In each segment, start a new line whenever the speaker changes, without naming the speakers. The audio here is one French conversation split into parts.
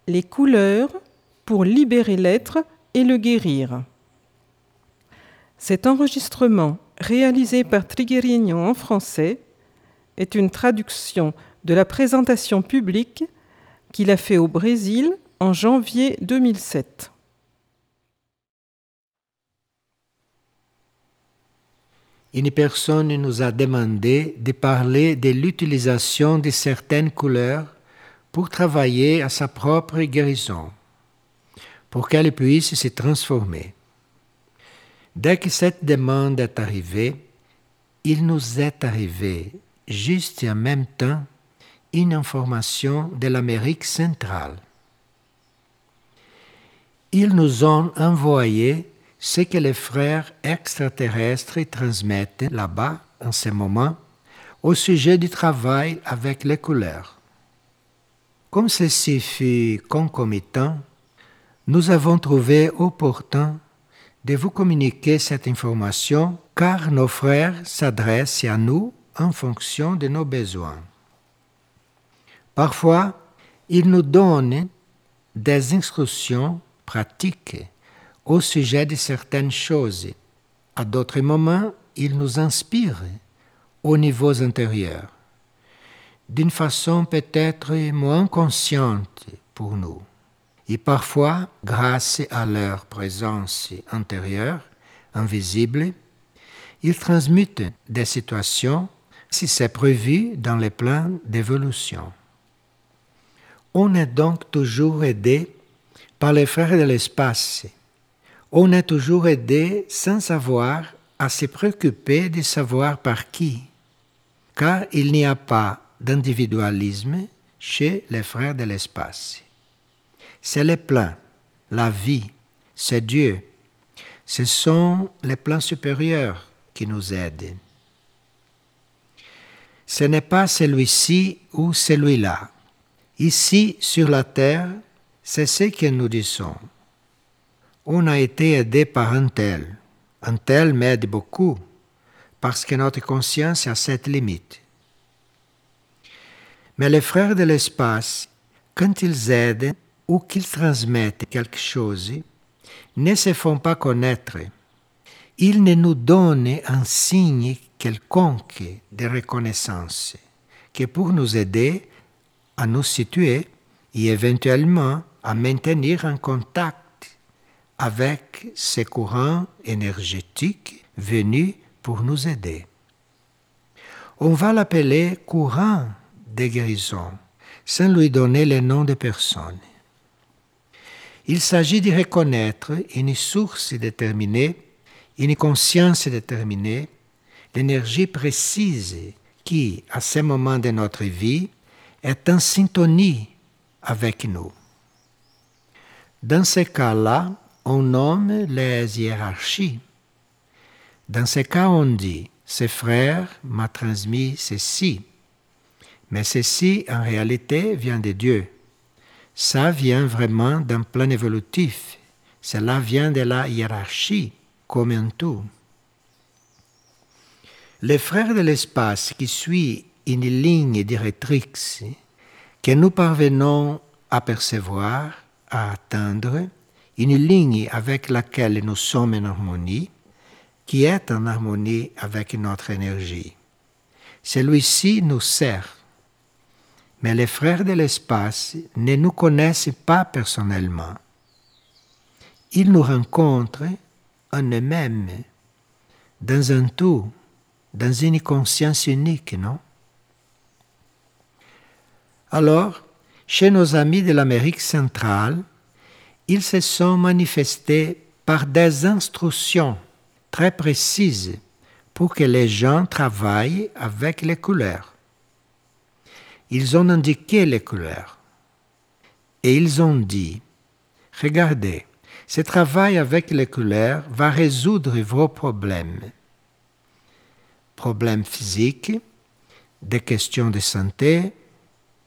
les couleurs pour libérer l'être et le guérir. Cet enregistrement, réalisé par Triguerinho en français, est une traduction de la présentation publique qu'il a fait au Brésil en janvier 2007.
Une personne nous a demandé de parler de l'utilisation de certaines couleurs pour travailler à sa propre guérison, pour qu'elle puisse se transformer. Dès que cette demande est arrivée, il nous est arrivé, juste en même temps, une information de l'Amérique centrale. Ils nous ont envoyé ce que les frères extraterrestres transmettent là-bas, en ce moment, au sujet du travail avec les couleurs. Comme ceci fut concomitant, nous avons trouvé opportun de vous communiquer cette information car nos frères s'adressent à nous en fonction de nos besoins. Parfois, ils nous donnent des instructions pratiques au sujet de certaines choses. À d'autres moments, ils nous inspirent aux niveaux intérieurs, d'une façon peut-être moins consciente pour nous. Et parfois, grâce à leur présence intérieure, invisible, ils transmutent des situations si c'est prévu dans les plans d'évolution. On est donc toujours aidé par les frères de l'espace. On est toujours aidé sans avoir à se préoccuper de savoir par qui, car il n'y a pas d'individualisme chez les frères de l'espace. C'est les plans, la vie, c'est Dieu. Ce sont les plans supérieurs qui nous aident. Ce n'est pas celui-ci ou celui-là. Ici, sur la terre, c'est ce que nous disons. On a été aidé par un tel. Un tel m'aide beaucoup, parce que notre conscience a cette limite. Mais les frères de l'espace, quand ils aident ou qu'ils transmettent quelque chose, ne se font pas connaître. Ils ne nous donnent un signe quelconque de reconnaissance que pour nous aider à nous situer et éventuellement à maintenir un contact avec ces courants énergétiques venus pour nous aider. On va l'appeler courant de guérison, sans lui donner le nom de personne. Il s'agit de reconnaître une source déterminée, une conscience déterminée, l'énergie précise qui, à ce moment de notre vie, est en syntonie avec nous. Dans ce cas-là, on nomme les hiérarchies. Dans ce cas, on dit « ce frère m'a transmis ceci ». Mais ceci, en réalité, vient de Dieu. Ça vient vraiment d'un plan évolutif. Cela vient de la hiérarchie, comme un tout. Les frères de l'espace qui suivent une ligne directrice que nous parvenons à percevoir, à atteindre, une ligne avec laquelle nous sommes en harmonie, qui est en harmonie avec notre énergie. Celui-ci nous sert. Mais les frères de l'espace ne nous connaissent pas personnellement. Ils nous rencontrent en eux-mêmes, dans un tout, dans une conscience unique, non? Alors, chez nos amis de l'Amérique centrale, ils se sont manifestés par des instructions très précises pour que les gens travaillent avec les couleurs. Ils ont indiqué les couleurs et ils ont dit « Regardez, ce travail avec les couleurs va résoudre vos problèmes. Problèmes physiques, des questions de santé, etc. »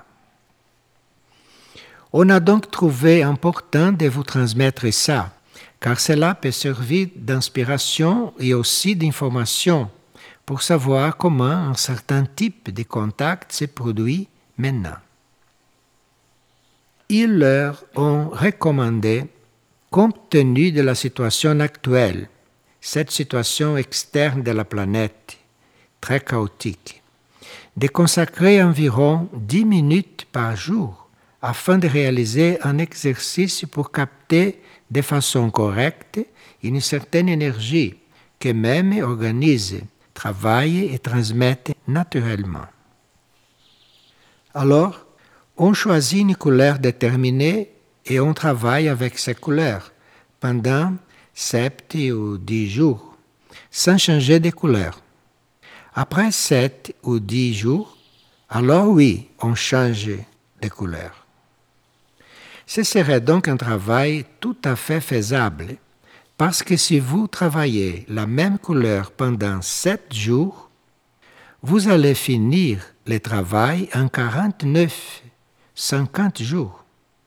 On a donc trouvé important de vous transmettre ça, car cela peut servir d'inspiration et aussi d'information pour savoir comment un certain type de contact se produit maintenant. ils leur ont recommandé, compte tenu de la situation actuelle, cette situation externe de la planète, très chaotique, de consacrer environ 10 minutes par jour afin de réaliser un exercice pour capter de façon correcte une certaine énergie qu'eux-mêmes organisent, travaillent et transmettent naturellement. Alors, on choisit une couleur déterminée et on travaille avec ces couleurs pendant 7 ou 10 jours, sans changer de couleur. Après 7 ou 10 jours, alors oui, on change de couleur. Ce serait donc un travail tout à fait faisable, parce que si vous travaillez la même couleur pendant 7 jours, vous allez finir le travail en 49, 50 jours.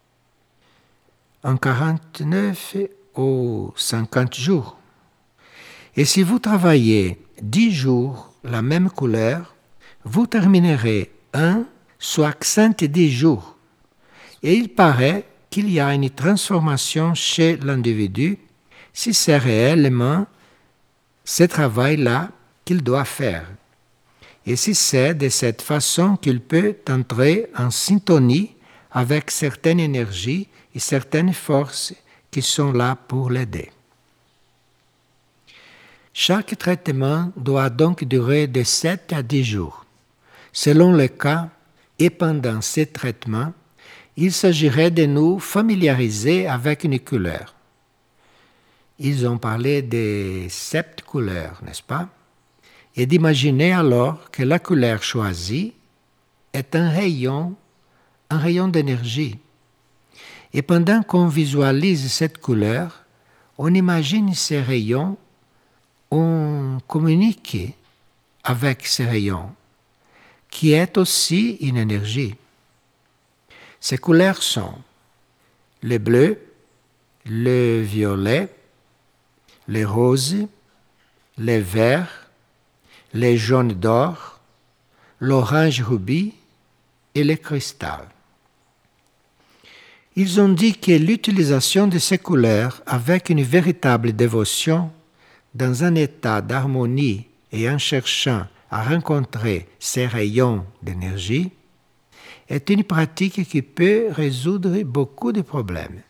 En 49 ou 50 jours. Et si vous travaillez 10 jours la même couleur, vous terminerez 1 soit 110 jours. Et il paraît qu'il y a une transformation chez l'individu si c'est réellement ce travail-là qu'il doit faire. Et si c'est de cette façon qu'il peut entrer en syntonie avec certaines énergies et certaines forces qui sont là pour l'aider. Chaque traitement doit donc durer de 7 à 10 jours. Selon le cas, et pendant ces traitements, il s'agirait de nous familiariser avec une couleur. Ils ont parlé des 7 couleurs, n'est-ce pas? Et d'imaginer alors que la couleur choisie est un rayon d'énergie. Et pendant qu'on visualise cette couleur, on imagine ces rayons, on communique avec ces rayons, qui est aussi une énergie. Ces couleurs sont le bleu, le violet, le rose, le vert, le jaune d'or, l'orange rubis et le cristal. Ils ont dit que l'utilisation de ces couleurs avec une véritable dévotion, dans un état d'harmonie et en cherchant à rencontrer ces rayons d'énergie, est une pratique qui peut résoudre beaucoup de problèmes.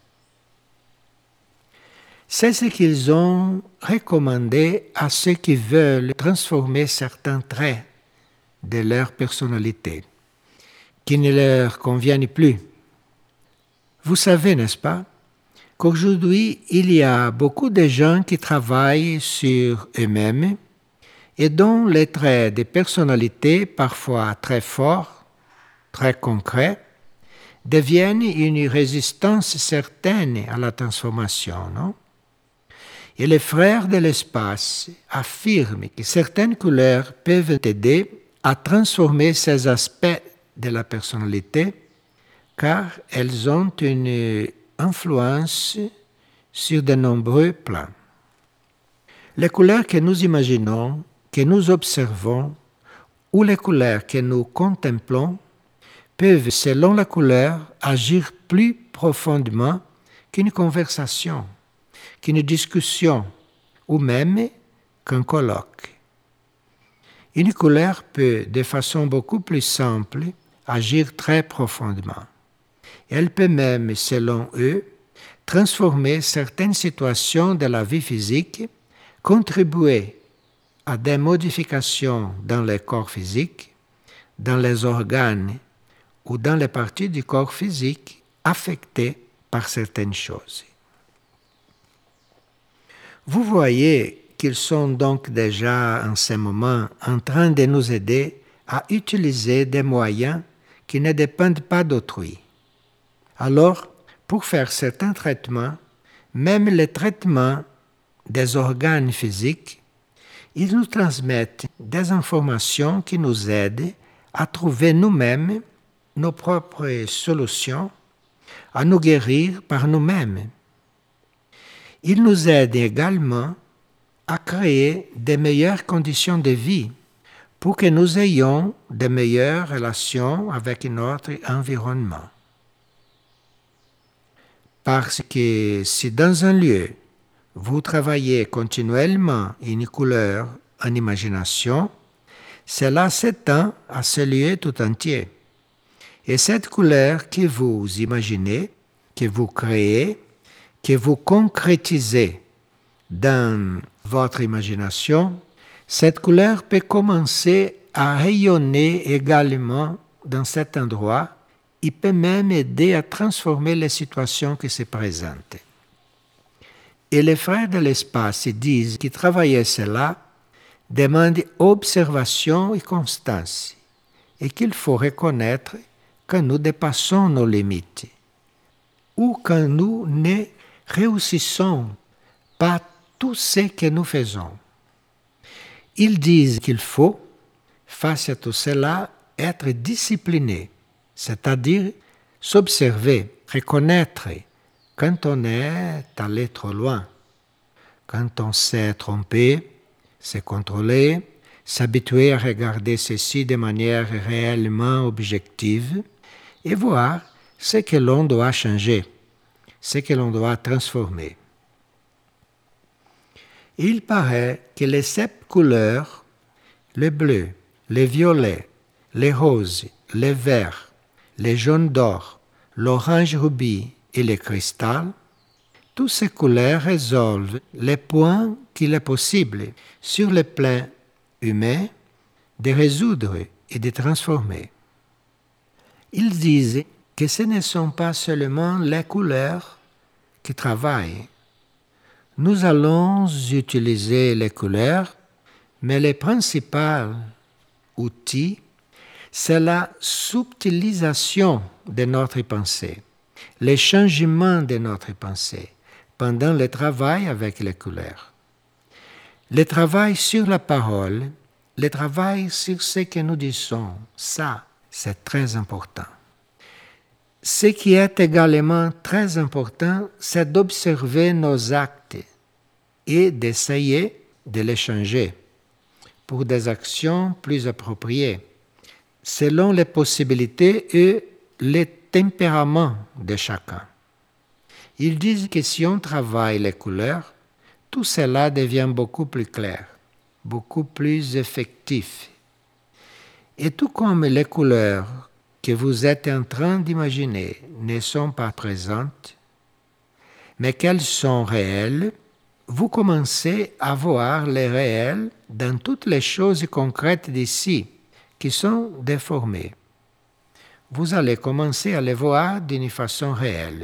C'est ce qu'ils ont recommandé à ceux qui veulent transformer certains traits de leur personnalité, qui ne leur conviennent plus. Vous savez, n'est-ce pas, qu'aujourd'hui, il y a beaucoup de gens qui travaillent sur eux-mêmes et dont les traits de personnalité, parfois très forts, très concrets, deviennent une résistance certaine à la transformation, non? Et les frères de l'espace affirment que certaines couleurs peuvent aider à transformer ces aspects de la personnalité car elles ont une influence sur de nombreux plans. Les couleurs que nous imaginons, que nous observons, ou les couleurs que nous contemplons peuvent, selon la couleur, agir plus profondément qu'une conversation, qu'une discussion ou même qu'un colloque. Une couleur peut, de façon beaucoup plus simple, agir très profondément. Elle peut même, selon eux, transformer certaines situations de la vie physique, contribuer à des modifications dans le corps physique, dans les organes ou dans les parties du corps physique affectées par certaines choses. Vous voyez qu'ils sont donc déjà en ce moment en train de nous aider à utiliser des moyens qui ne dépendent pas d'autrui. Alors, pour faire certains traitements, même les traitements des organes physiques, ils nous transmettent des informations qui nous aident à trouver nous-mêmes nos propres solutions, à nous guérir par nous-mêmes. Ils nous aident également à créer de meilleures conditions de vie pour que nous ayons de meilleures relations avec notre environnement. Parce que si dans un lieu, vous travaillez continuellement une couleur en imagination, cela s'étend à ce lieu tout entier. Et cette couleur que vous imaginez, que vous créez, que vous concrétisez dans votre imagination, cette couleur peut commencer à rayonner également dans cet endroit. Il peut même aider à transformer les situations qui se présentent. Et les frères de l'espace disent que travailler cela demande observation et constance, et qu'il faut reconnaître quand nous dépassons nos limites, ou quand nous ne réussissons pas tout ce que nous faisons. Ils disent qu'il faut, face à tout cela, être discipliné, c'est-à-dire s'observer, reconnaître quand on est allé trop loin, quand on s'est trompé, se contrôler, s'habituer à regarder ceci de manière réellement objective et voir ce que l'on doit changer, ce que l'on doit transformer. Il paraît que les 7 couleurs, le bleu, le violet, les roses, les verts, les jaunes d'or, l'orange rubis et le cristal, toutes ces couleurs résolvent les points qu'il est possible, sur le plan humain, de résoudre et de transformer. Ils disent que ce ne sont pas seulement les couleurs qui travaillent. Nous allons utiliser les couleurs, mais le principal outil, c'est la subtilisation de notre pensée, le changement de notre pensée pendant le travail avec les couleurs. Le travail sur la parole, le travail sur ce que nous disons, ça, c'est très important. Ce qui est également très important, c'est d'observer nos actes et d'essayer de les changer pour des actions plus appropriées, selon les possibilités et les tempéraments de chacun. Ils disent que si on travaille les couleurs, tout cela devient beaucoup plus clair, beaucoup plus effectif. Et tout comme les couleurs que vous êtes en train d'imaginer ne sont pas présentes, mais qu'elles sont réelles, vous commencez à voir les réels dans toutes les choses concrètes d'ici qui sont déformées. Vous allez commencer à les voir d'une façon réelle.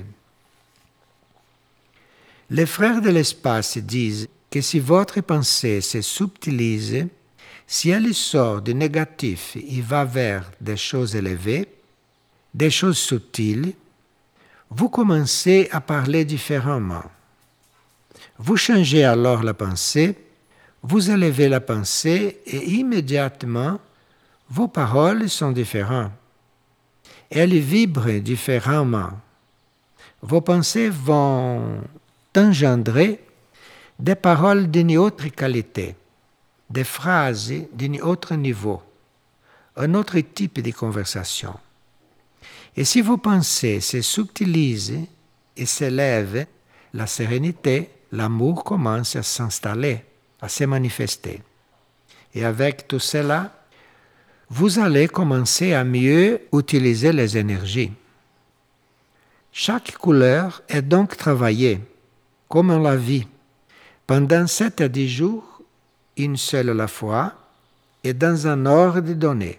Les frères de l'espace disent que si votre pensée se subtilise, si elle sort du négatif et va vers des choses élevées, des choses subtiles, vous commencez à parler différemment. Vous changez alors la pensée, vous élevez la pensée et immédiatement, vos paroles sont différentes. Elles vibrent différemment. Vos pensées vont engendrer des paroles d'une autre qualité, des phrases d'un autre niveau, un autre type de conversation. Et si vos pensées se subtilisent et s'élèvent, la sérénité, l'amour commence à s'installer, à se manifester. Et avec tout cela, vous allez commencer à mieux utiliser les énergies. Chaque couleur est donc travaillée, comme on la vit, pendant 7 à 10 jours, une seule à la fois, et dans un ordre donné.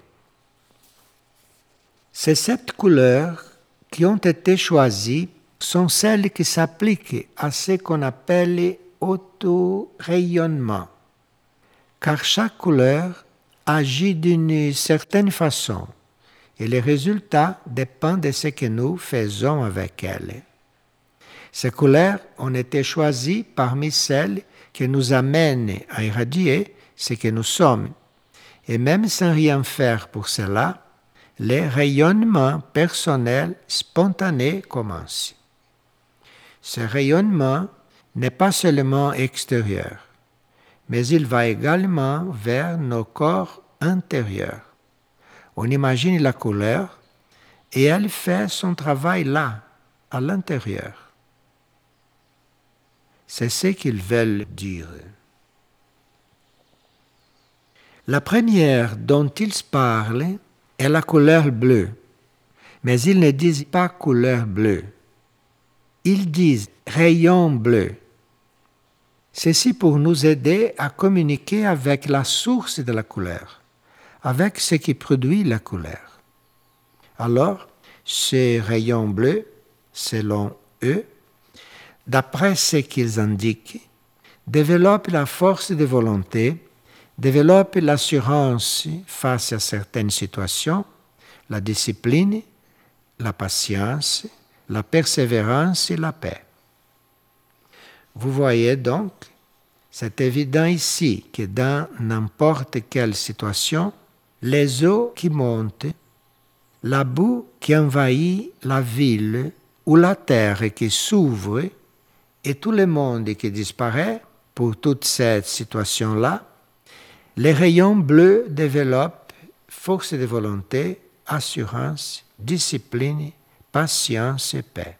Ces 7 couleurs qui ont été choisies sont celles qui s'appliquent à ce qu'on appelle auto-rayonnement, car chaque couleur agit d'une certaine façon et les résultats dépendent de ce que nous faisons avec elles. Ces couleurs ont été choisies parmi celles qui nous amènent à irradier ce que nous sommes. Et même sans rien faire pour cela, le rayonnement personnel spontané commence. Ce rayonnement n'est pas seulement extérieur, mais il va également vers nos corps intérieurs. On imagine la couleur et elle fait son travail là, à l'intérieur. C'est ce qu'ils veulent dire. La première dont ils parlent est la couleur bleue, mais ils ne disent pas couleur bleue. Ils disent rayon bleu. Ceci pour nous aider à communiquer avec la source de la couleur, avec ce qui produit la couleur. Alors, ces rayons bleus, selon eux, d'après ce qu'ils indiquent, développent la force de volonté, développent l'assurance face à certaines situations, la discipline, la patience, la persévérance et la paix. Vous voyez donc, c'est évident ici que dans n'importe quelle situation, les eaux qui montent, la boue qui envahit la ville ou la terre qui s'ouvre et tout le monde qui disparaît pour toute cette situation-là, les rayons bleus développent force de volonté, assurance, discipline, patience et paix.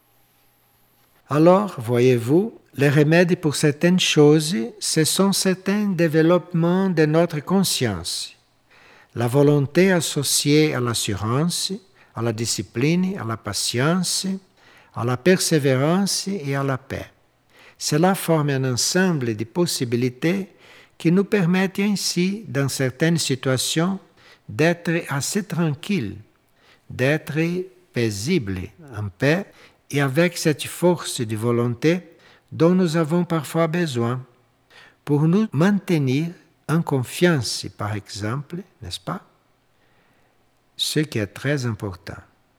Alors, voyez-vous, les remèdes pour certaines choses, ce sont certains développements de notre conscience. La volonté associée à l'assurance, à la discipline, à la patience, à la persévérance et à la paix. Cela forme un ensemble de possibilités qui nous permettent ainsi, dans certaines situations, d'être assez tranquilles, d'être paisibles, en paix, et avec cette force de volonté dont nous avons parfois besoin pour nous maintenir en confiance, par exemple, n'est-ce pas? Ce qui est très important.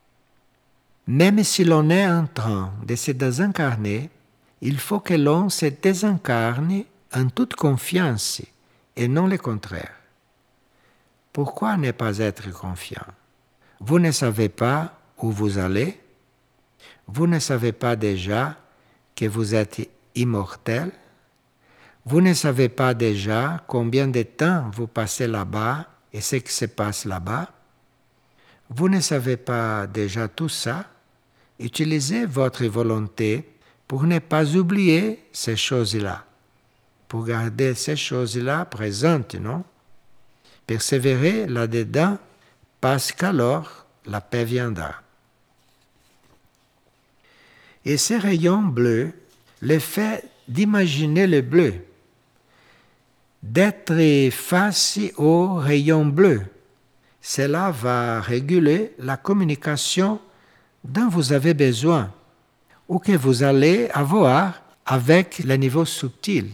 Même si l'on est en train de se désincarner, il faut que l'on se désincarne en toute confiance et non le contraire. Pourquoi ne pas être confiant? Vous ne savez pas où vous allez? Vous ne savez pas déjà que vous êtes immortel? Vous ne savez pas déjà combien de temps vous passez là-bas et ce qui se passe là-bas? Vous ne savez pas déjà tout ça? Utilisez votre volonté pour ne pas oublier ces choses-là, pour garder ces choses-là présentes, non? Persévérez là-dedans parce qu'alors la paix viendra. Et ces rayons bleus, le fait d'imaginer le bleu, d'être face aux rayons bleus, cela va réguler la communication dont vous avez besoin ou que vous allez avoir avec le niveau subtil.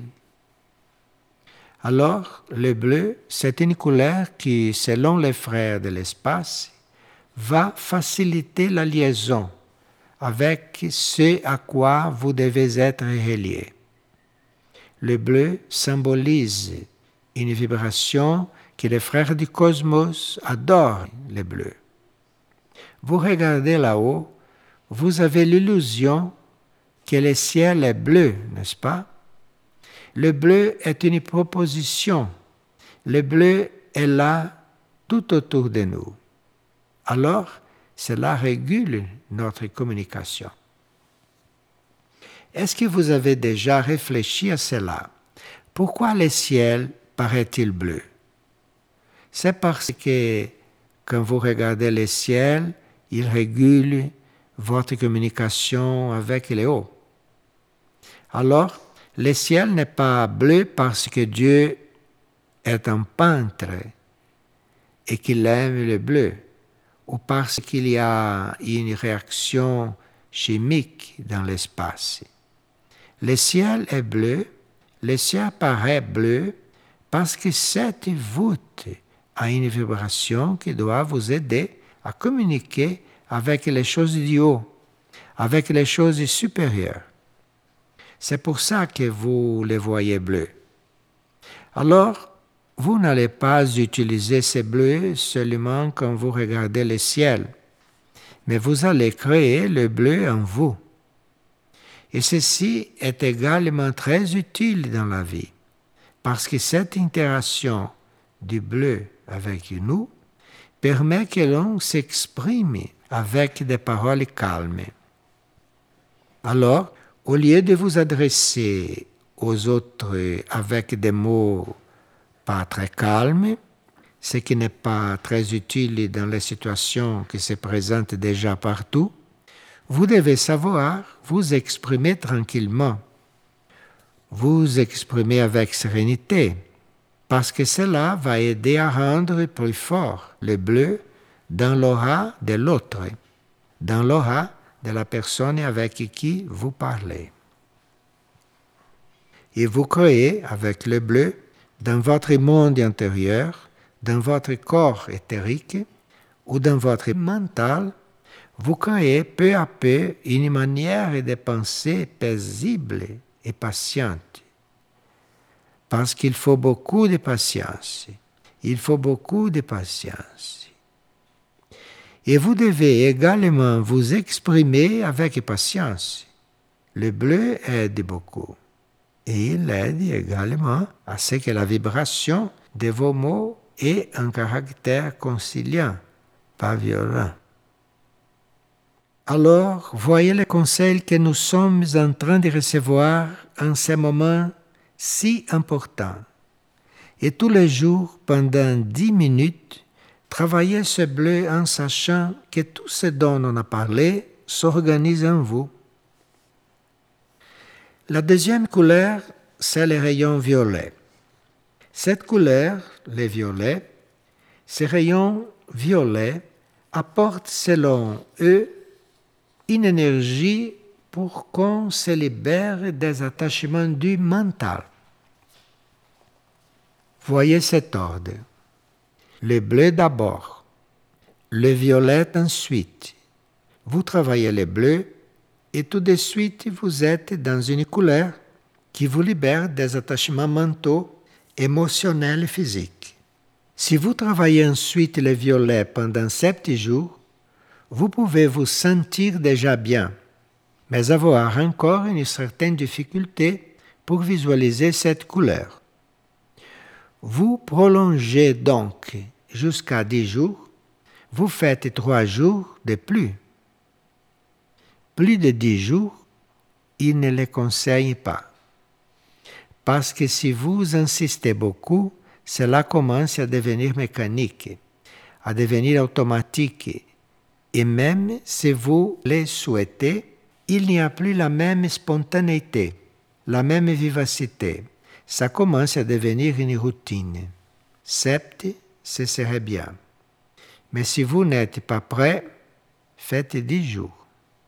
Alors, le bleu, c'est une couleur qui, selon les frères de l'espace, va faciliter la liaison avec ce à quoi vous devez être relié. Le bleu symbolise une vibration que les frères du cosmos adorent, le bleu. Vous regardez là-haut, vous avez l'illusion que le ciel est bleu, n'est-ce pas? Le bleu est une proposition. Le bleu est là tout autour de nous. Alors, cela régule notre communication. Est-ce que vous avez déjà réfléchi à cela? Pourquoi le ciel paraît-il bleu? C'est parce que quand vous regardez le ciel, il régule votre communication avec les hauts. Alors, le ciel n'est pas bleu parce que Dieu est un peintre et qu'il aime le bleu, ou parce qu'il y a une réaction chimique dans l'espace. Le ciel est bleu, le ciel paraît bleu parce que cette voûte a une vibration qui doit vous aider à communiquer avec les choses du haut, avec les choses supérieures. C'est pour ça que vous les voyez bleus. Alors, vous n'allez pas utiliser ces bleus seulement quand vous regardez le ciel, mais vous allez créer le bleu en vous. Et ceci est également très utile dans la vie, parce que cette interaction du bleu avec nous permet que l'on s'exprime avec des paroles calmes. Alors, au lieu de vous adresser aux autres avec des mots pas très calmes, ce qui n'est pas très utile dans les situations qui se présentent déjà partout, vous devez savoir vous exprimer tranquillement, vous exprimer avec sérénité, parce que cela va aider à rendre plus fort le bleu dans l'aura de l'autre, dans l'aura de la personne avec qui vous parlez. Et vous créez avec le bleu dans votre monde intérieur, dans votre corps éthérique ou dans votre mental, vous créez peu à peu une manière de penser paisible et patiente. Parce qu'il faut beaucoup de patience. Il faut beaucoup de patience. Et vous devez également vous exprimer avec patience. Le bleu aide beaucoup. Et il aide également à ce que la vibration de vos mots ait un caractère conciliant, pas violent. Alors, voyez le conseil que nous sommes en train de recevoir en ce moment si important. Et tous les jours, pendant 10 minutes, travaillez ce bleu en sachant que tout ce dont on a parlé s'organise en vous. La deuxième couleur, c'est le rayon violet. Cette couleur, le violet, ces rayons violets apportent selon eux une énergie pour qu'on se libère des attachements du mental. Voyez cet ordre. Le bleu d'abord, le violet ensuite. Vous travaillez le bleu et tout de suite vous êtes dans une couleur qui vous libère des attachements mentaux, émotionnels et physiques. Si vous travaillez ensuite le violet pendant 7 jours, vous pouvez vous sentir déjà bien, mais avoir encore une certaine difficulté pour visualiser cette couleur. Vous prolongez donc jusqu'à 10 jours, vous faites 3 jours de plus. Plus de 10 jours, il ne les conseille pas. Parce que si vous insistez beaucoup, cela commence à devenir mécanique, à devenir automatique. Et même si vous le souhaitez, il n'y a plus la même spontanéité, la même vivacité. Ça commence à devenir une routine. 7, ce serait bien. Mais si vous n'êtes pas prêt, faites 10 jours.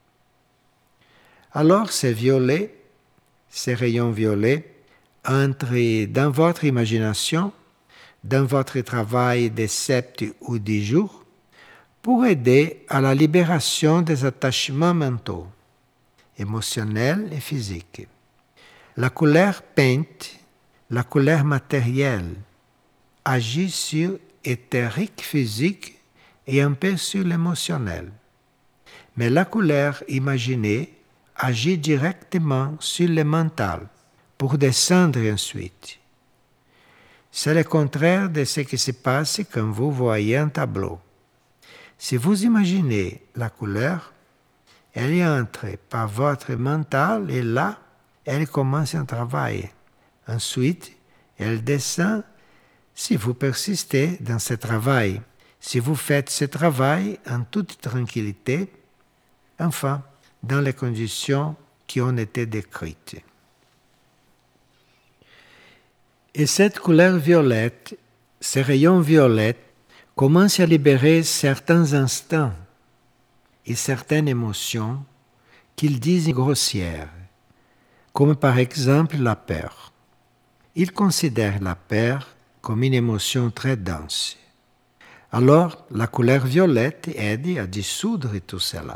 Alors ces violets, ces rayons violets, entrent dans votre imagination, dans votre travail de 7 ou 10 jours, pour aider à la libération des attachements mentaux, émotionnels et physiques. La couleur peinte, la couleur matérielle, agit sur l'éthérique physique et un peu sur l'émotionnel. Mais la couleur imaginée agit directement sur le mental pour descendre ensuite. C'est le contraire de ce qui se passe quand vous voyez un tableau. Si vous imaginez la couleur, elle entre par votre mental et là, elle commence un travail. Ensuite, elle descend si vous persistez dans ce travail. Si vous faites ce travail en toute tranquillité, enfin, dans les conditions qui ont été décrites. Et cette couleur violette, ces rayons violets, commencent à libérer certains instants et certaines émotions qu'ils disent grossières, comme par exemple la peur. Ils considèrent la peur comme une émotion très dense. Alors, la couleur violette aide à dissoudre tout cela.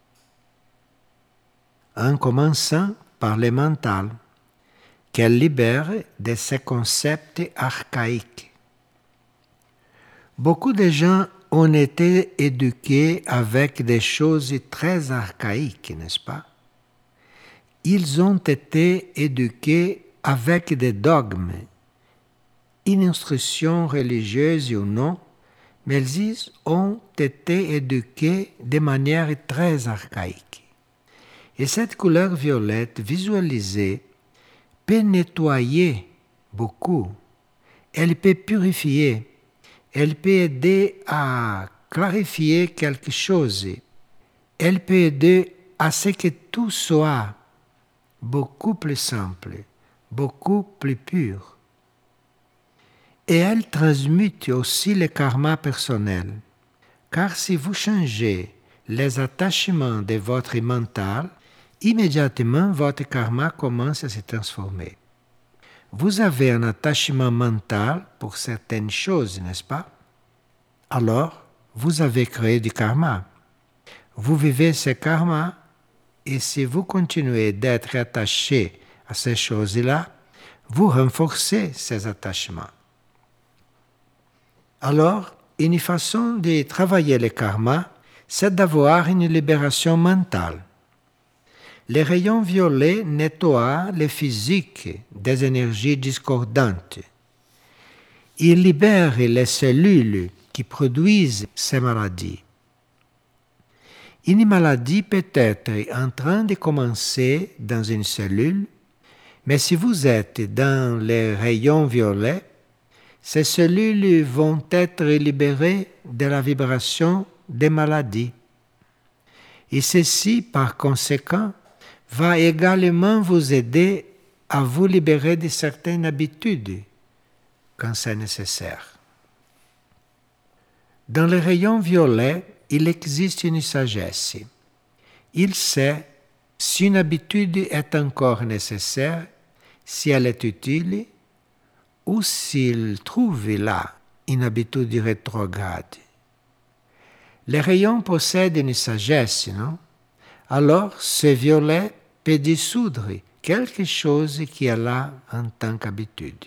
En commençant par le mental, qu'elle libère de ces concepts archaïques. Beaucoup de gens ont été éduqués avec des choses très archaïques, n'est-ce pas? Ils ont été éduqués avec des dogmes, une instruction religieuse ou non, mais ils ont été éduqués de manière très archaïque. Et cette couleur violette visualisée peut nettoyer beaucoup. Elle peut purifier. Elle peut aider à clarifier quelque chose. Elle peut aider à ce que tout soit beaucoup plus simple, beaucoup plus pur. Et elle transmute aussi le karma personnel. Car si vous changez les attachements de votre mental, immédiatement votre karma commence à se transformer. Vous avez un attachement mental pour certaines choses, n'est-ce pas? Alors, vous avez créé du karma. Vous vivez ce karma et si vous continuez d'être attaché à ces choses-là, vous renforcez ces attachements. Alors, une façon de travailler le karma, c'est d'avoir une libération mentale. Les rayons violets nettoient le physique des énergies discordantes. Ils libèrent les cellules qui produisent ces maladies. Une maladie peut être en train de commencer dans une cellule, mais si vous êtes dans les rayons violets, ces cellules vont être libérées de la vibration des maladies. Et ceci, par conséquent, va également vous aider à vous libérer de certaines habitudes quand c'est nécessaire. Dans les rayons violets, il existe une sagesse. Il sait si une habitude est encore nécessaire, si elle est utile, ou s'il trouve là une habitude rétrograde. Les rayons possèdent une sagesse, non? Alors, ce violet peut dissoudre quelque chose qui est là en tant qu'habitude.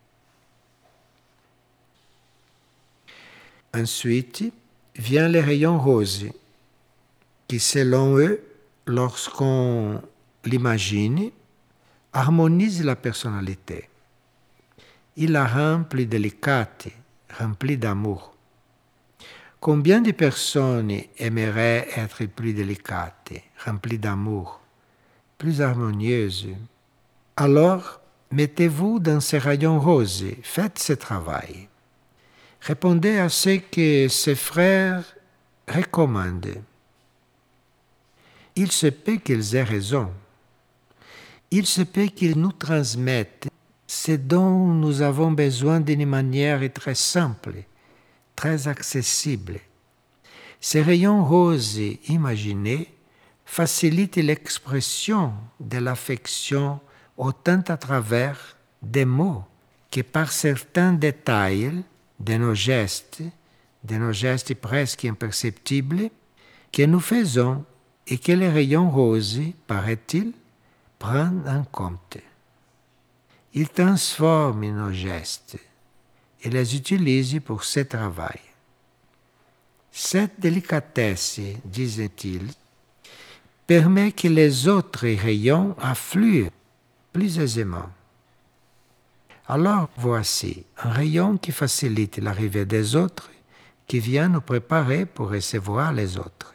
Ensuite, vient les rayons roses, qui selon eux, lorsqu'on l'imagine, harmonisent la personnalité. Il la rend plus délicate, remplie d'amour. Combien de personnes aimeraient être plus délicates, remplies d'amour, plus harmonieuses? Alors, mettez-vous dans ces rayons roses, faites ce travail. Répondez à ce que ces frères recommandent. Il se peut qu'ils aient raison. Il se peut qu'ils nous transmettent ce dont nous avons besoin d'une manière très simple, très accessible. Ces rayons roses imaginés facilitent l'expression de l'affection autant à travers des mots que par certains détails de nos gestes presque imperceptibles que nous faisons et que les rayons roses, paraît-il, prennent en compte. Ils transforment nos gestes et les utilisent pour ce travail. Cette délicatesse, disait-il, permet que les autres rayons affluent plus aisément. Alors voici un rayon qui facilite l'arrivée des autres, qui vient nous préparer pour recevoir les autres.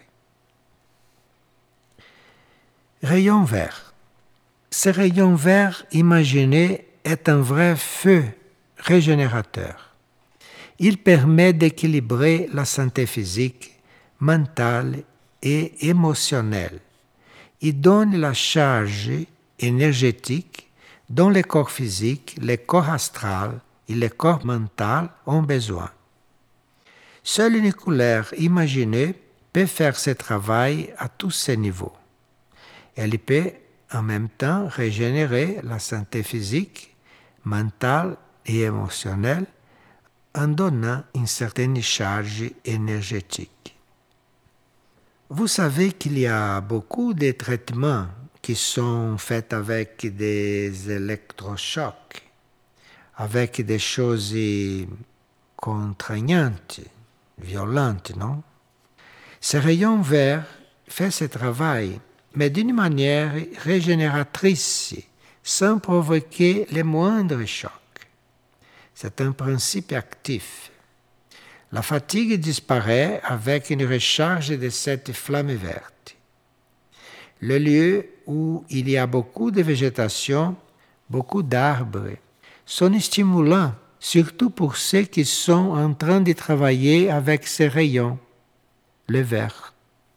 Rayon vert. Ce rayon vert imaginé est un vrai feu régénérateur. Il permet d'équilibrer la santé physique, mentale et émotionnelle. Il donne la charge énergétique dont le corps physique, le corps astral et le corps mental ont besoin. Seule une couleur imaginée peut faire ce travail à tous ces niveaux. Elle peut en même temps régénérer la santé physique, mentale et émotionnelle en donnant une certaine charge énergétique. Vous savez qu'il y a beaucoup de traitements qui sont faits avec des électrochocs, avec des choses contraignantes, violentes, non? Ce rayon vert fait ce travail, mais d'une manière régénératrice, sans provoquer les moindres chocs. C'est un principe actif. La fatigue disparaît avec une recharge de cette flamme verte. le lieu où il y a beaucoup de végétation, beaucoup d'arbres, sont stimulants, surtout pour ceux qui sont en train de travailler avec ces rayons, le vert.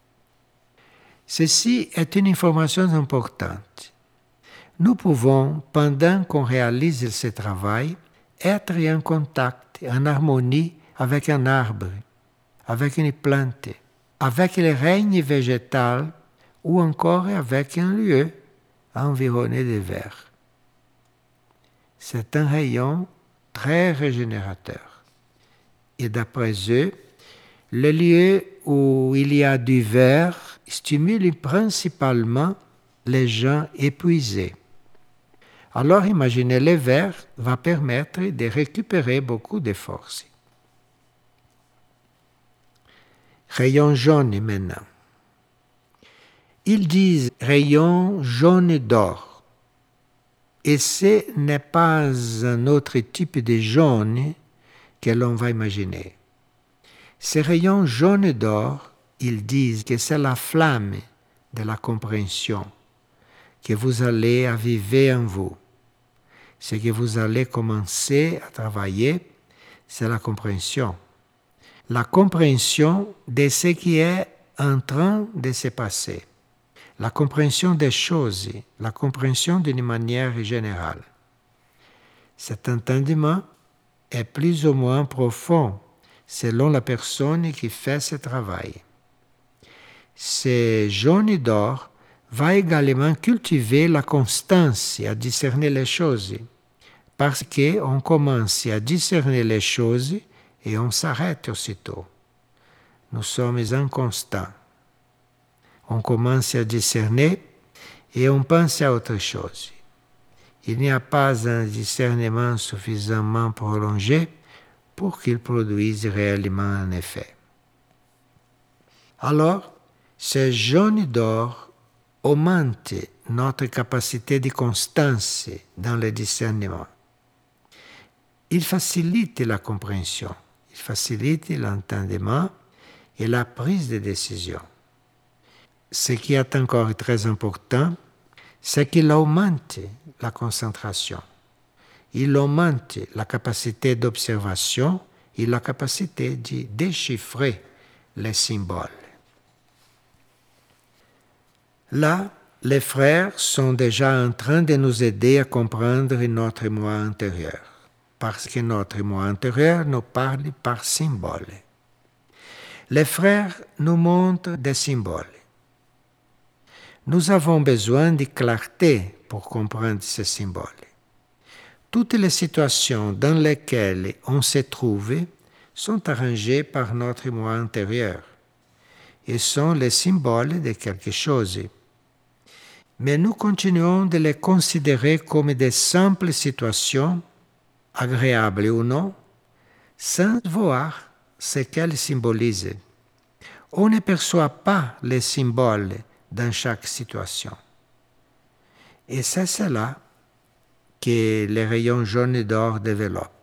Ceci est une information importante. Nous pouvons, pendant qu'on réalise ce travail, être en contact, en harmonie avec un arbre, avec une plante, avec le règne végétal ou encore avec un lieu environné de vert. C'est un rayon très régénérateur. Et d'après eux, le lieu où il y a du vert stimule principalement les gens épuisés. Alors imaginez le vert va permettre de récupérer beaucoup de force. Rayon jaune maintenant. Ils disent rayon jaune d'or. Et ce n'est pas un autre type de jaune que l'on va imaginer. Ces rayons jaune d'or, ils disent que c'est la flamme de la compréhension que vous allez aviver en vous. Ce que vous allez commencer à travailler, c'est la compréhension. La compréhension de ce qui est en train de se passer. La compréhension des choses, la compréhension d'une manière générale. Cet entendement est plus ou moins profond selon la personne qui fait ce travail. Ce jaune d'or va également cultiver la constance à discerner les choses, parce qu'on commence à discerner les choses et on s'arrête aussitôt. Nous sommes inconstants. On commence à discerner et on pense à autre chose. Il n'y a pas un discernement suffisamment prolongé pour qu'il produise réellement un effet. Alors, ce jaune d'or augmente notre capacité de constance dans le discernement. Il facilite la compréhension, il facilite l'entendement et la prise de décision. Ce qui est encore très important, c'est qu'il augmente la concentration. Il augmente la capacité d'observation et la capacité de déchiffrer les symboles. Là, les frères sont déjà en train de nous aider à comprendre notre moi intérieur, parce que notre moi intérieur nous parle par symboles. Les frères nous montrent des symboles. Nous avons besoin de clarté pour comprendre ces symboles. Toutes les situations dans lesquelles on se trouve sont arrangées par notre moi intérieur et sont les symboles de quelque chose. Mais nous continuons de les considérer comme des simples situations, agréables ou non, sans voir ce qu'elles symbolisent. On ne perçoit pas les symboles dans chaque situation. Et c'est cela que les rayons jaunes d'or développent.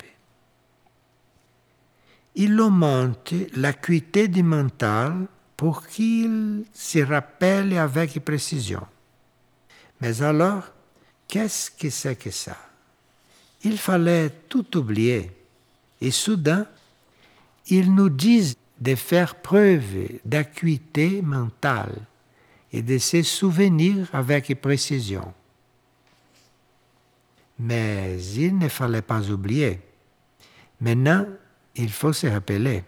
Il augmente l'acuité du mental pour qu'il se rappelle avec précision. Mais alors, qu'est-ce que c'est que ça? Il fallait tout oublier. Et soudain, ils nous disent de faire preuve d'acuité mentale et de se souvenir avec précision. Mais il ne fallait pas oublier. Maintenant, il faut se rappeler.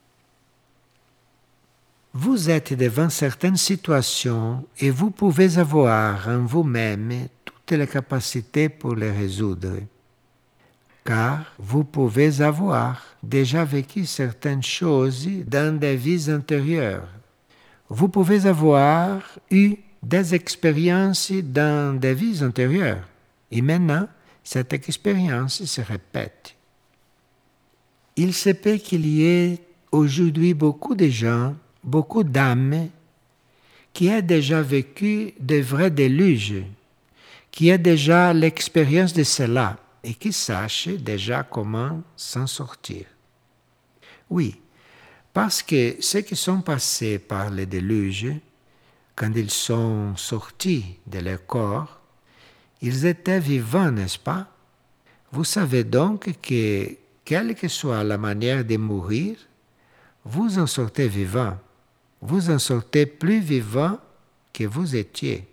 Vous êtes devant certaines situations et vous pouvez avoir en vous-même toutes les capacités pour les résoudre. Car vous pouvez avoir déjà vécu certaines choses dans des vies antérieures. Vous pouvez avoir eu des expériences dans des vies antérieures. Et maintenant, cette expérience se répète. Il se peut qu'il y ait aujourd'hui beaucoup de gens, beaucoup d'âmes qui aient déjà vécu de vrais déluges, qui aient déjà l'expérience de cela et qui sachent déjà comment s'en sortir. Oui, parce que ceux qui sont passés par les déluges quand ils sont sortis de leur corps, ils étaient vivants, n'est-ce pas? Vous savez donc que, quelle que soit la manière de mourir, vous en sortez vivant. Vous en sortez plus vivant que vous étiez.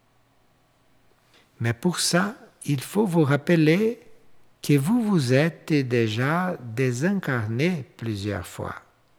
Mais pour ça, il faut vous rappeler que vous vous êtes déjà désincarné plusieurs fois.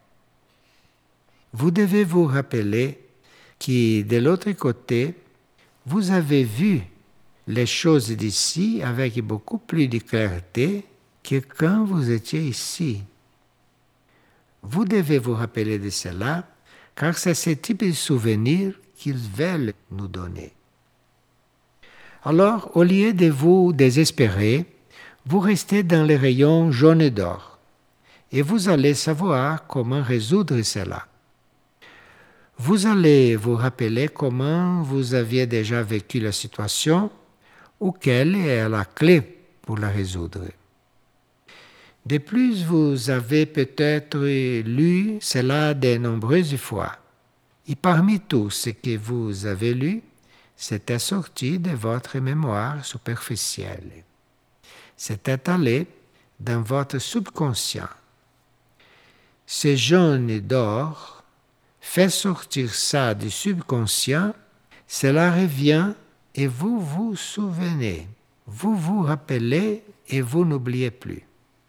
Vous devez vous rappeler que de l'autre côté, vous avez vu les choses d'ici avec beaucoup plus de clarté que quand vous étiez ici. Vous devez vous rappeler de cela, car c'est ce type de souvenir qu'ils veulent nous donner. Alors, au lieu de vous désespérer, vous restez dans les rayons jaune et d'or, et vous allez savoir comment résoudre cela. Vous allez vous rappeler comment vous aviez déjà vécu la situation ou quelle est la clé pour la résoudre. De plus, vous avez peut-être lu cela de nombreuses fois. Et parmi tout ce que vous avez lu, c'était sorti de votre mémoire superficielle. C'était allé dans votre subconscient. Ce jaune d'or fait sortir ça du subconscient, cela revient et vous vous souvenez, vous vous rappelez et vous n'oubliez plus.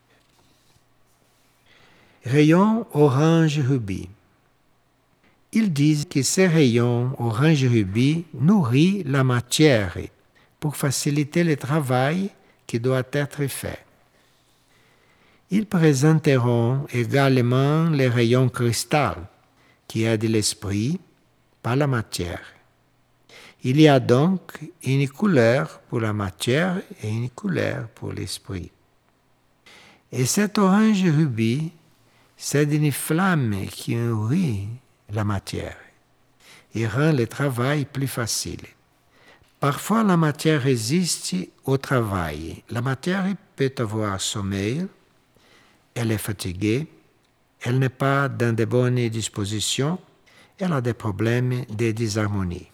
Rayon orange-rubis. Ils disent que ces rayons orange-rubis nourrissent la matière pour faciliter le travail qui doit être fait. Ils présenteront également les rayons cristal, qui aident l'esprit par la matière. Il y a donc une couleur pour la matière et une couleur pour l'esprit. Et cet orange-rubis, c'est une flamme qui nourrit la matière et rend le travail plus facile. Parfois, la matière résiste au travail. La matière peut avoir sommeil, elle est fatiguée, elle n'est pas dans de bonnes dispositions, elle a des problèmes de disharmonie.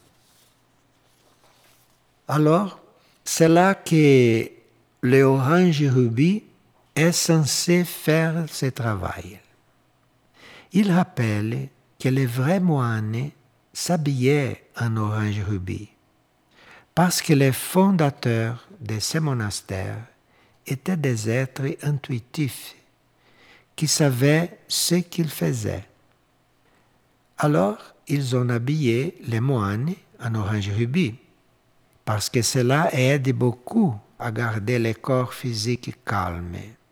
Alors, c'est là que le orange-rubis est censé faire ce travail. Il rappelle que les vrais moines s'habillaient en orange-rubis parce que les fondateurs de ces monastères étaient des êtres intuitifs qui savaient ce qu'ils faisaient. Alors, ils ont habillé les moines en orange-rubis parce que cela aide beaucoup à garder le corps physique calme.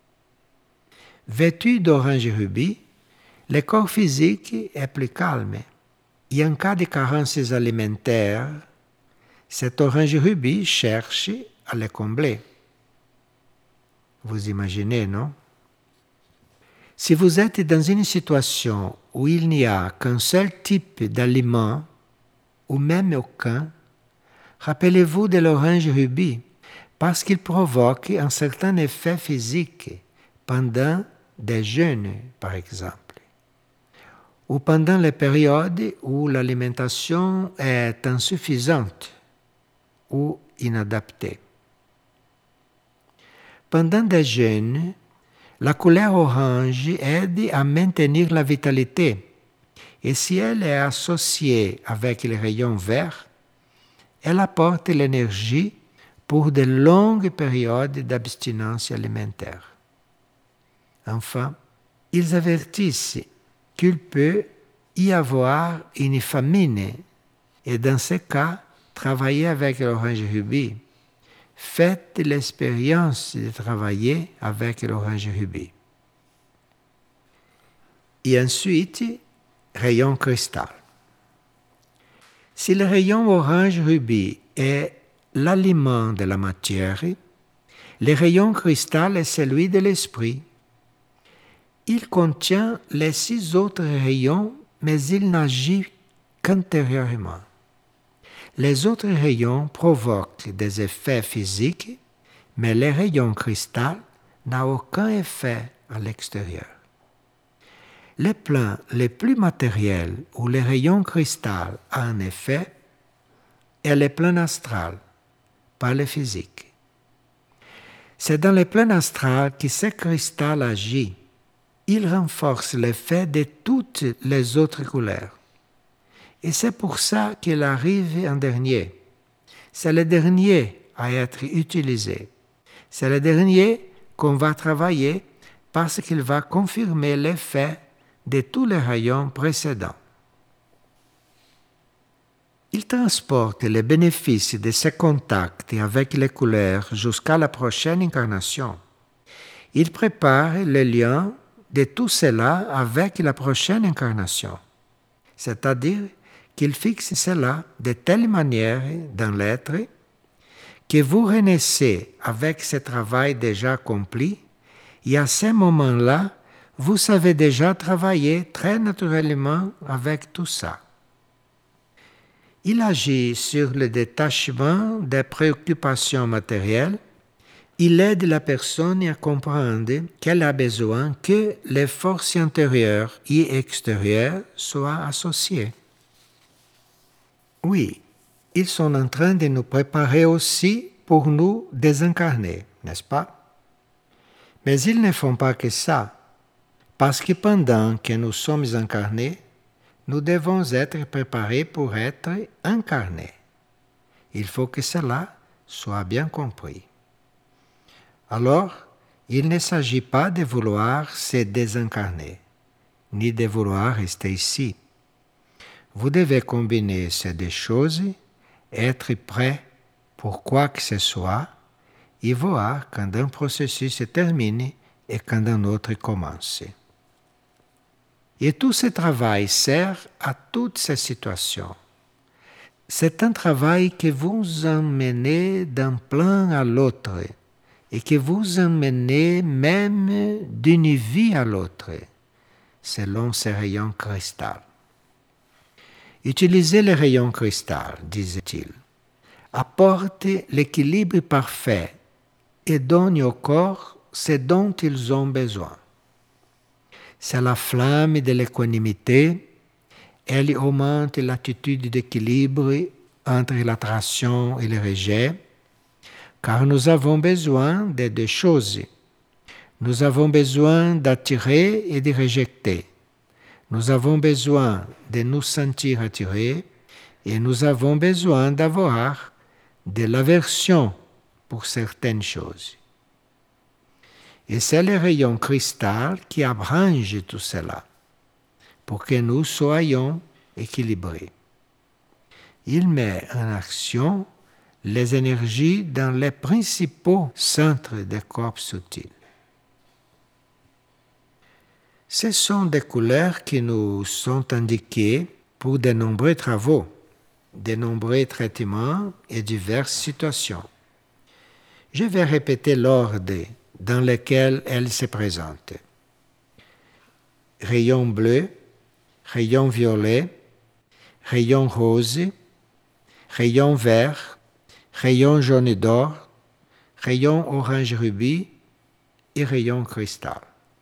Vêtu d'orange-rubis, le corps physique est plus calme. Et en cas de carences alimentaires, cet orange-rubis cherche à les combler. Vous imaginez, non? Si vous êtes dans une situation où il n'y a qu'un seul type d'aliment, ou même aucun, rappelez-vous de l'orange-rubis, parce qu'il provoque un certain effet physique pendant des jeûnes, par exemple, ou pendant les périodes où l'alimentation est insuffisante ou inadaptée. Pendant des jeûnes, la couleur orange aide à maintenir la vitalité, et si elle est associée avec les rayons verts, elle apporte l'énergie pour de longues périodes d'abstinence alimentaire. Enfin, ils avertissent qu'il peut y avoir une famine, et dans ce cas, travaillez avec l'orange-rubis. Faites l'expérience de travailler avec l'orange-rubis. Et ensuite, rayon cristal. Si le rayon orange-rubis est l'aliment de la matière, le rayon cristal est celui de l'esprit. Il contient les 6 autres rayons, mais il n'agit qu'intérieurement. Les autres rayons provoquent des effets physiques, mais le rayon cristal n'a aucun effet à l'extérieur. Les plans les plus matériels où les rayons cristal ont un effet est les plans astrales, pas les physiques. C'est dans les plans astrales que ce cristal agit. Il renforce l'effet de toutes les autres couleurs. Et c'est pour ça qu'il arrive en dernier. C'est le dernier à être utilisé. C'est le dernier qu'on va travailler parce qu'il va confirmer l'effet de tous les rayons précédents. Il transporte les bénéfices de ce contact avec les couleurs jusqu'à la prochaine incarnation. Il prépare le lien de tout cela avec la prochaine incarnation. C'est-à-dire qu'il fixe cela de telle manière dans l'être que vous renaissez avec ce travail déjà accompli et à ce moment-là, vous savez déjà travailler très naturellement avec tout ça. Il agit sur le détachement des préoccupations matérielles. Il aide la personne à comprendre qu'elle a besoin que les forces intérieures et extérieures soient associées. Oui, ils sont en train de nous préparer aussi pour nous désincarner, n'est-ce pas? Mais ils ne font pas que ça, parce que pendant que nous sommes incarnés, nous devons être préparés pour être incarnés. Il faut que cela soit bien compris. Alors, il ne s'agit pas de vouloir se désincarner, ni de vouloir rester ici. Vous devez combiner ces deux choses, être prêt pour quoi que ce soit, et voir quand un processus se termine et quand un autre commence. Et tout ce travail sert à toutes ces situations. C'est un travail que vous emmenez d'un plan à l'autre et que vous emmenez même d'une vie à l'autre, selon ces rayons cristal. Utilisez les rayons cristal, disait-il, apporte l'équilibre parfait et donne au corps ce dont ils ont besoin. C'est la flamme de l'équanimité, elle augmente l'attitude d'équilibre entre l'attraction et le rejet, car nous avons besoin de deux choses. Nous avons besoin d'attirer et de rejeter. Nous avons besoin de nous sentir attirés et nous avons besoin d'avoir de l'aversion pour certaines choses. Et c'est le rayon cristal qui abrange tout cela pour que nous soyons équilibrés. Il met en action les énergies dans les principaux centres des corps subtils. Ce sont des couleurs qui nous sont indiquées pour de nombreux travaux, de nombreux traitements et diverses situations. Je vais répéter l'ordre dans lequel elles se présentent. Rayon bleu, rayon violet, rayon rose, rayon vert, rayon jaune d'or, rayon orange rubis et rayon cristal.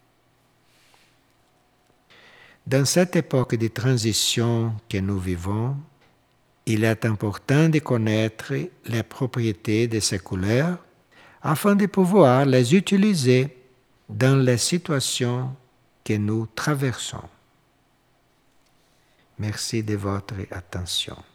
Dans cette époque de transition que nous vivons, il est important de connaître les propriétés de ces couleurs afin de pouvoir les utiliser dans les situations que nous traversons. Merci de votre attention.